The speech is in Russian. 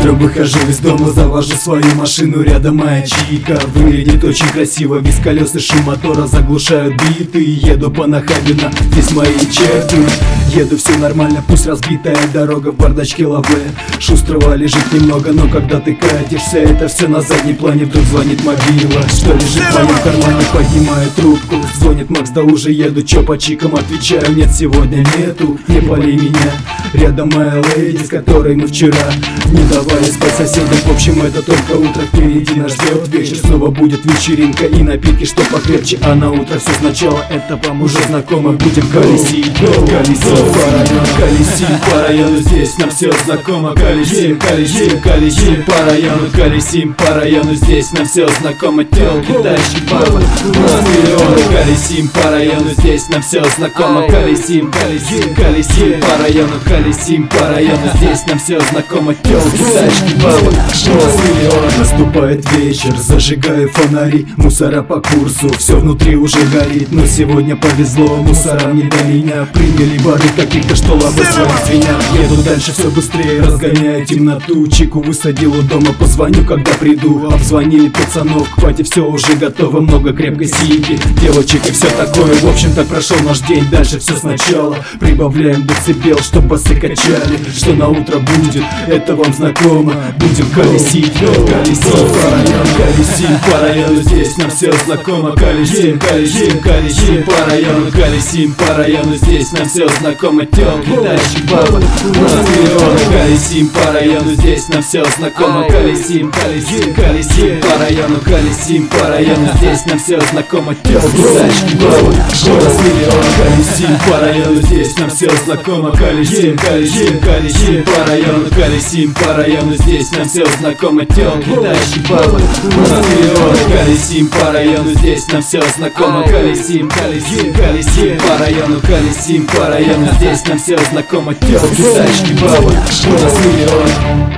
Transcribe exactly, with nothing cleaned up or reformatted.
Утром выхожу из дома, завожу свою машину, рядом моя чика. Выглядит очень красиво, без колес и шум мотора заглушают биты. Еду по Нахабино, здесь мои черты. Еду, все нормально, пусть разбитая дорога, в бардачке лаве шустрого лежит немного, но когда ты катишься, это все на заднем плане. Вдруг звонит мобила, что лежит в моем кармане, поднимаю трубку. Звонит Макс, да уже еду, чё по чикам? Отвечаю, нет, сегодня нету, не пали меня. Рядом моя леди, с которой мы вчера не давали спать соседям. В общем, это только утро, впереди нас ждет вечер. Снова будет вечеринка и напитки, что покрепче. А на утро все сначала, это вам уже знакомо. Будем колесить, колесить по району, колесим по району, здесь нам все знакомо. Колесим, колесим, колесим по району, колесим по району, здесь нам все знакомо. Телки, тачки, папа, нас миллионы. Колесим по району, здесь нам все знакомо. Колесим, колесим, колесим по району, колесим по району, здесь нам все знакомо. Телки, тачки, папа, нас миллионы. Наступает вечер, зажигаю фонари, мусора по курсу, все внутри уже горит. Но сегодня повезло, мусорам не до меня. Приняли бары каких-то, что лавы своих звенят. Еду дальше все быстрее, разгоняя темноту. Чику высадил у дома, позвоню, когда приду. Обзвонили пацанов, к пати все уже готово. Много крепкой синьки, девочек и все такое. В общем, так прошел наш день, дальше все сначала. Прибавляем децибел, чтоб басы качали. Что на утро будет, это вам знакомо. Будем колесить, колесить по району, колесим по району, здесь нам все знакомо. Колесим, колесим, колесим по району, колесим по району, здесь нам все знакомо. Телки, тачки, папа, нас миллионы. Колесим по району, здесь нам все знакомо. Колесим, колесим, колесим по району, колесим по району, здесь нам все знакомо. Телки, тачки, папа, нас миллионы. Колесим по району, здесь нам все знакомо. Колесим, колесим, колесим по району, колесим по району, здесь нам все знакомо. Телки, тачки, папа, нас миллионы. Колесим по району, здесь нам все знакомо. Колесим, колесим, колесим по району, колесим по району, здесь нам все знакомо. Телки, тачки, папа, нас миллионы.